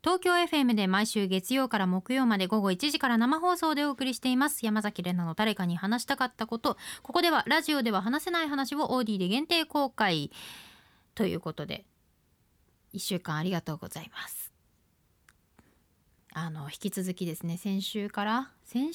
東京 FM で毎週月曜から木曜まで午後1時から生放送でお送りしています山崎怜奈の誰かに話したかったこと。ここではラジオでは話せない話をオーディで限定公開ということで、1週間ありがとうございます。引き続きですね、先々週から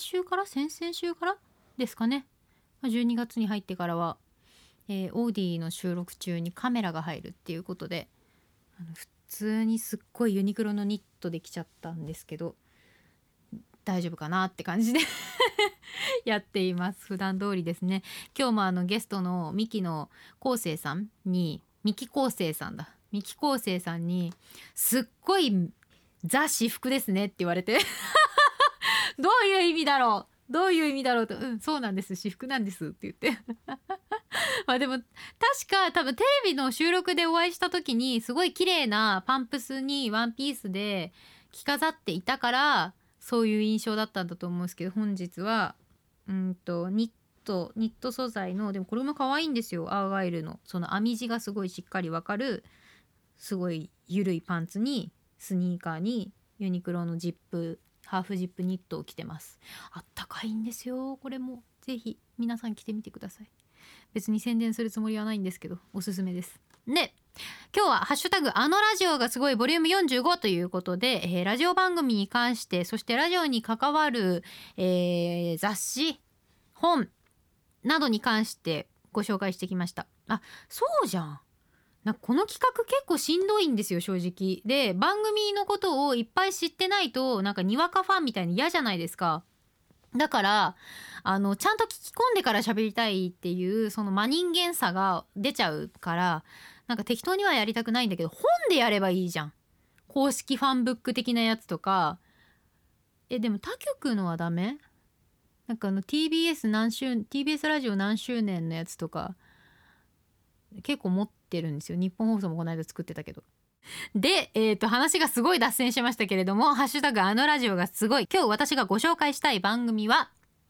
ですかね、12月に入ってからは、オーディの収録中にカメラが入るっていうことで、普通にすっごいユニクロのニットで来ちゃったんですけど、大丈夫かなって感じでやっています。普段通りですね。今日もゲストのミキ昴生さんにすっごいザ私服ですねって言われてどういう意味だろうと、そうなんです、私服なんですって言ってまあでも確か多分テレビの収録でお会いした時にすごい綺麗なパンプスにワンピースで着飾っていたからそういう印象だったんだと思うんですけど、本日はニット素材の、でもこれも可愛いんですよ、アーガイルのその編み地がすごいしっかりわかるすごいゆるいパンツにスニーカーにユニクロのハーフジップニットを着てます。あったかいんですよ。これもぜひ皆さん着てみてください。別に宣伝するつもりはないんですけどおすすめです。で、今日はハッシュタグラジオがすごいボリューム45ということで、ラジオ番組に関して、そしてラジオに関わる、雑誌本などに関してご紹介してきました。そうじゃん、この企画結構しんどいんですよ正直。で、番組のことをいっぱい知ってないとにわかファンみたいに嫌じゃないですか。だからちゃんと聞き込んでから喋りたいっていうその真人間さが出ちゃうから、適当にはやりたくないんだけど、本でやればいいじゃん。公式ファンブック的なやつとか。でも他局のはダメ？TBS ラジオ何周年のやつとか結構持ってるんですよ。日本放送もこの間作ってたけど。で、話がすごい脱線しましたけれども、ハッシュタグラジオがすごい。今日私がご紹介したい番組は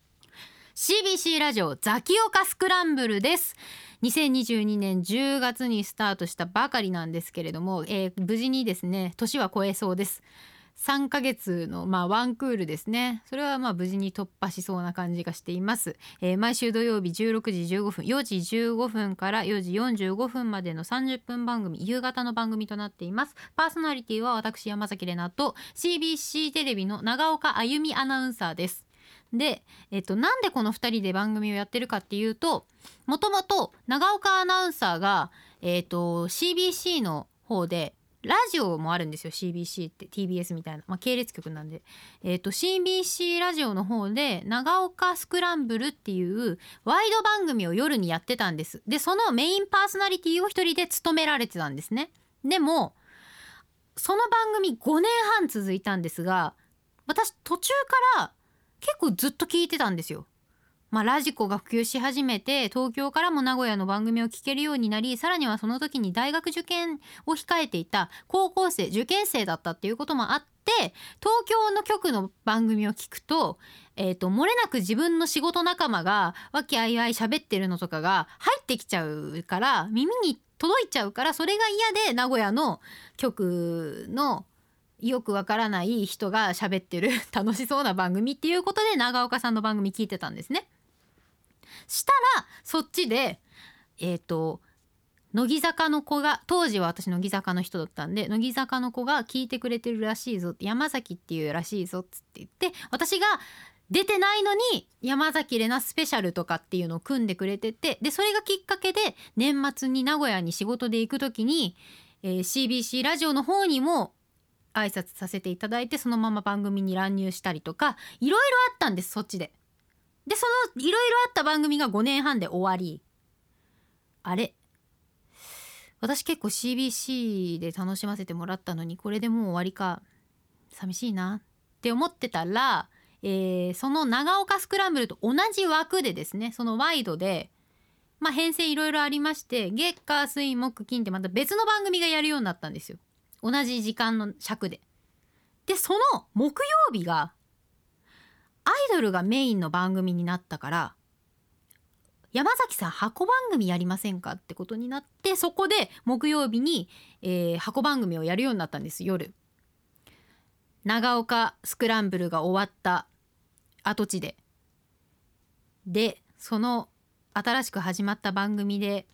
CBC ラジオザキオカスクランブルです。2022年10月にスタートしたばかりなんですけれども、無事にですね年は超えそうです。3ヶ月のワンクールですね。それは無事に突破しそうな感じがしています。毎週土曜日16時15分、4時15分から4時45分までの30分番組、夕方の番組となっています。パーソナリティは私山崎怜奈と CBC テレビの長岡あゆみアナウンサーです。で、なんでこの2人で番組をやってるかっていうと、もともと長岡アナウンサーが、CBC の方でラジオもあるんですよ。 CBC って TBS みたいな、系列局なんで、CBC ラジオの方で長岡スクランブルっていうワイド番組を夜にやってたんです。で、そのメインパーソナリティを一人で務められてたんですね。でもその番組5年半続いたんですが、私途中から結構ずっと聞いてたんですよ。ラジコが普及し始めて、東京からも名古屋の番組を聞けるようになり、さらにはその時に大学受験を控えていた高校生、受験生だったっていうこともあって、東京の局の番組を聞くと、漏れなく自分の仕事仲間が和気あいあい喋ってるのとかが入ってきちゃうから、耳に届いちゃうから、それが嫌で名古屋の局のよくわからない人が喋ってる楽しそうな番組っていうことで長岡さんの番組聞いてたんですね。したらそっちで乃木坂の子が、当時は私乃木坂の人だったんで、乃木坂の子が聞いてくれてるらしいぞって、山崎っていうらしいぞっつって言って、私が出てないのに山崎怜奈スペシャルとかっていうのを組んでくれてて、でそれがきっかけで年末に名古屋に仕事で行く時に、CBC ラジオの方にも挨拶させていただいて、そのまま番組に乱入したりとかいろいろあったんです、そっちで。でそのいろいろあった番組が5年半で終わり、あれ、私結構 CBC で楽しませてもらったのにこれでもう終わりか、寂しいなって思ってたら、その長岡スクランブルと同じ枠でですね、そのワイドで編成いろいろありまして、月火水木金ってまた別の番組がやるようになったんですよ、同じ時間の尺で。でその木曜日がアイドルがメインの番組になったから、山崎さん箱番組やりませんかってことになって、そこで木曜日に、箱番組をやるようになったんです、夜長岡スクランブルが終わった跡地でその新しく始まった番組で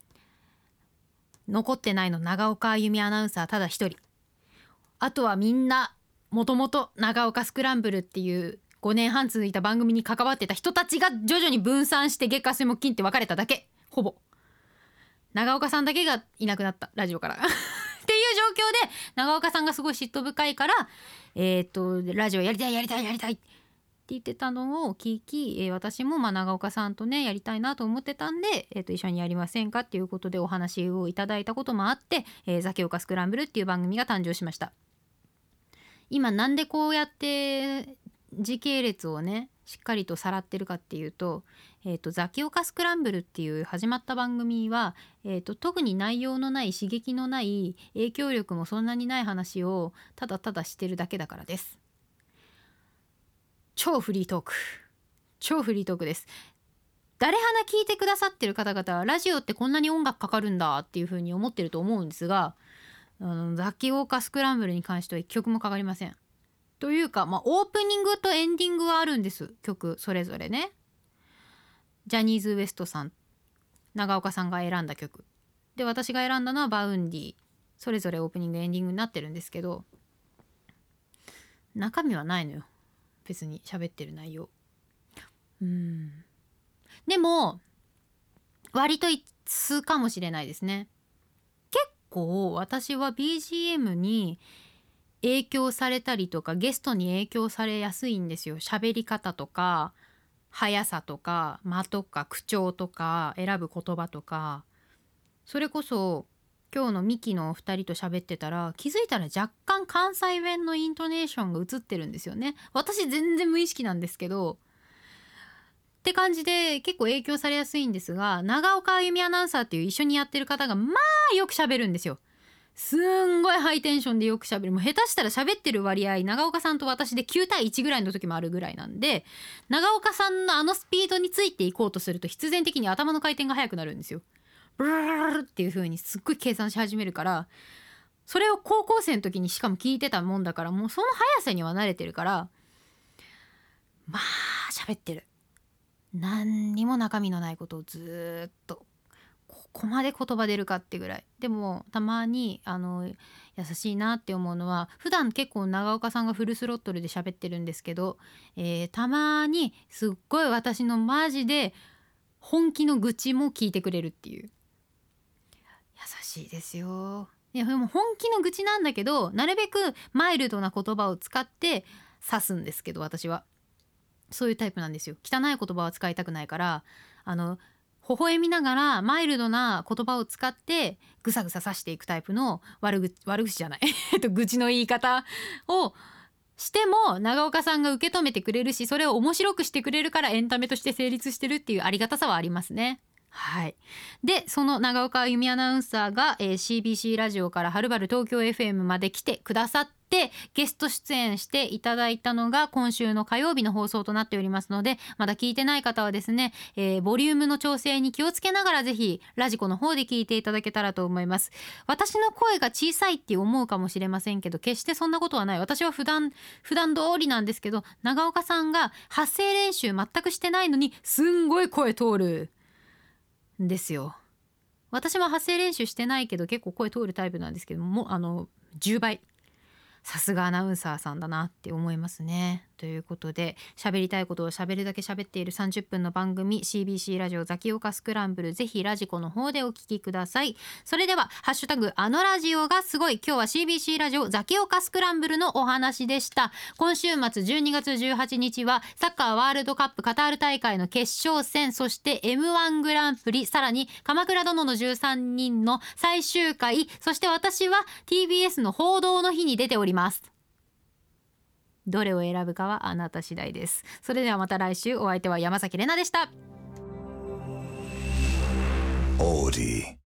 残ってないの長岡あゆみアナウンサーただ一人。あとはみんなもともと長岡スクランブルっていう5年半続いた番組に関わってた人たちが徐々に分散して月火水木金って分かれただけ。ほぼ長岡さんだけがいなくなったラジオからっていう状況で、長岡さんがすごい嫉妬深いからラジオやりたいって言ってたのを聞き、私も長岡さんとねやりたいなと思ってたんで、一緒にやりませんかっていうことでお話をいただいたこともあって、ザキオカスクランブルっていう番組が誕生しました。今なんでこうやって時系列をねしっかりとさらってるかっていうと、ザキオカスクランブルっていう始まった番組は、特に内容のない刺激のない影響力もそんなにない話をただただしてるだけだからです。超フリートークです。誰花聞いてくださってる方々はラジオってこんなに音楽かかるんだっていう風に思ってると思うんですが、ザキオカスクランブルに関しては一曲もかかりません。というか、オープニングとエンディングはあるんです。曲それぞれね。ジャニーズ WEST さん、長岡さんが選んだ曲で、私が選んだのはバウンディ。それぞれオープニングエンディングになってるんですけど、中身はないのよ、別に喋ってる内容。でも割と一通かもしれないですね。結構私は BGM に影響されたりとかゲストに影響されやすいんですよ。喋り方とか速さとか間とか口調とか選ぶ言葉とか。それこそ今日のミキのお二人と喋ってたら気づいたら若干関西弁のイントネーションが映ってるんですよね。私全然無意識なんですけどって感じで結構影響されやすいんですが、長岡あゆみアナウンサーっていう一緒にやってる方がよく喋るんですよ。すんごいハイテンションでよく喋る。もう下手したら喋ってる割合長岡さんと私で9対1ぐらいの時もあるぐらいなんで、長岡さんのあのスピードについていこうとすると必然的に頭の回転が速くなるんですよ。ブルルっていう風にすっごい計算し始めるから、それを高校生の時にしかも聞いてたもんだから、もうその速さには慣れてるから喋ってる。何にも中身のないことをずっと、ここまで言葉出るかってぐらい。でもたまに優しいなって思うのは、普段結構長岡さんがフルスロットルで喋ってるんですけど、たまにすっごい私のマジで本気の愚痴も聞いてくれるっていう。優しいですよ。いやでも本気の愚痴なんだけど、なるべくマイルドな言葉を使って指すんですけど、私はそういうタイプなんですよ。汚い言葉は使いたくないから、微笑みながらマイルドな言葉を使ってぐさぐさ刺していくタイプの悪口じゃない愚痴の言い方をしても長岡さんが受け止めてくれるし、それを面白くしてくれるからエンタメとして成立してるっていうありがたさはありますね。はい。でその長岡あゆみアナウンサーが、CBC ラジオからはるばる東京 FM まで来てくださってゲスト出演していただいたのが今週の火曜日の放送となっておりますので、まだ聞いてない方はですね、ボリュームの調整に気をつけながらぜひラジコの方で聞いていただけたらと思います。私の声が小さいって思うかもしれませんけど、決してそんなことはない。私は普段通りなんですけど、長岡さんが発声練習全くしてないのにすんごい声通るですよ。私も発声練習してないけど結構声通るタイプなんですけども、10倍さすがアナウンサーさんだなって思いますね。ということで喋りたいことを喋るだけ喋っている30分の番組 CBC ラジオザキオカスクランブル、ぜひラジコの方でお聞きください。それではハッシュタグあのラジオがすごい、今日は CBC ラジオザキオカスクランブルのお話でした。今週末12月18日はサッカーワールドカップカタール大会の決勝戦、そして M1 グランプリ、さらに鎌倉殿の13人の最終回、そして私は TBS の報道の日に出ております。どれを選ぶかはあなた次第です。それではまた来週。お相手は山崎怜奈でした。オーディ